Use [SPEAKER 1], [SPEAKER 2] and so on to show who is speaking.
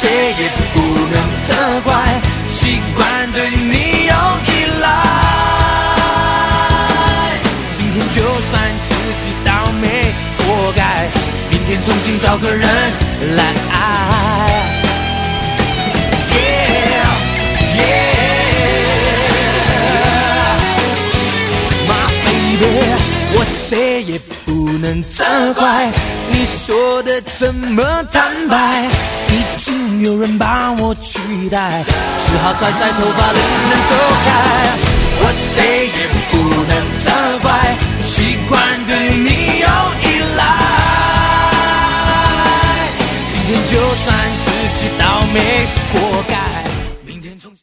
[SPEAKER 1] 谁也不能责怪，习惯对你有依赖。今天就算自己倒霉活该，明天重新找个人来爱。我谁也不能责怪，你说的这么坦白，已经有人把我取代，只好甩甩头发，冷冷走开。我谁也